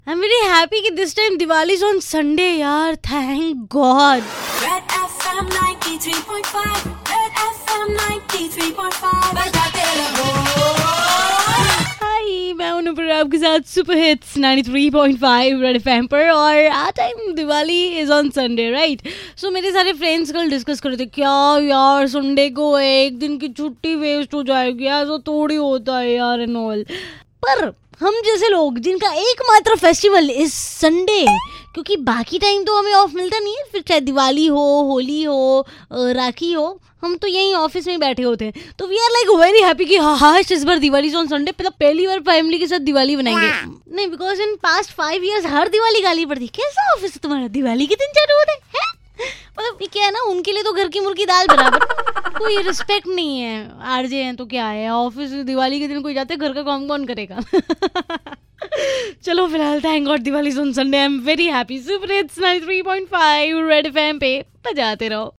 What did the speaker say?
I am very happy कि this time Diwali is on Sunday यार, thank God. Red FM 93.5, Red FM 93.5, बजाते रहो। हाय, मैं हूं नुपुर आपके साथ सुपर हिट्स 93.5 रेड एफएम पर, और आज time Diwali is on Sunday, right. So मेरे सारे फ्रेंड्स कल डिस्कस कर रहे थे, क्या यार संडे को एक दिन की छुट्टी वेस्ट हो जाएगी, ऐसा थोड़ी होता है यार एंड ऑल। पर हम जैसे लोग जिनका एकमात्र फेस्टिवल इस संडे, क्योंकि बाकी टाइम तो हमें ऑफ मिलता नहीं है, फिर चाहे दिवाली हो, होली हो, राखी हो, हम तो यहीं ऑफिस में ही बैठे होते हैं। तो we are like very happy कि हाँ इस बार दिवाली ऑन संडे, मतलब पहली बार फैमिली के साथ दिवाली बनाएंगे। नहीं, बिकॉज इन पास्ट 5 years हर दिवाली गाली पड़ती, कैसा ऑफिस है तुम्हारा, दिवाली के दिन चालू होते हैं। मतलब ये क्या है ना, उनके लिए तो घर की मुर्गी दाल बराबर, कोई रिस्पेक्ट नहीं है। आरजे हैं तो क्या है, ऑफिस दिवाली के दिन कोई जाते, घर का काम कौन करेगा। चलो फिलहाल thank God Diwali on Sunday, I am very happy. Super hits 93.5 red FM पे बजाते रहो।